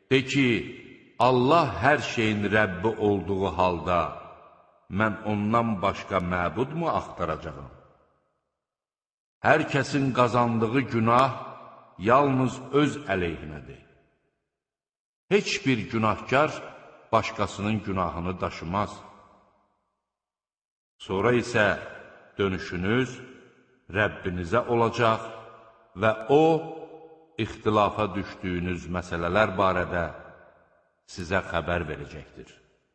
De ki, Allah hər şeyin Rəbbi olduğu halda, mən ondan başqa məbudmu axtaracağam? Hər kəsin qazandığı günah yalnız öz əleyhinədir. Heç bir günahkar başqasının günahını daşımaz. Sonra isə dönüşünüz Rəbbinizə olacaq və O, ixtilafa düşdüyünüz məsələlər barədə sizə xəbər verəcəkdir.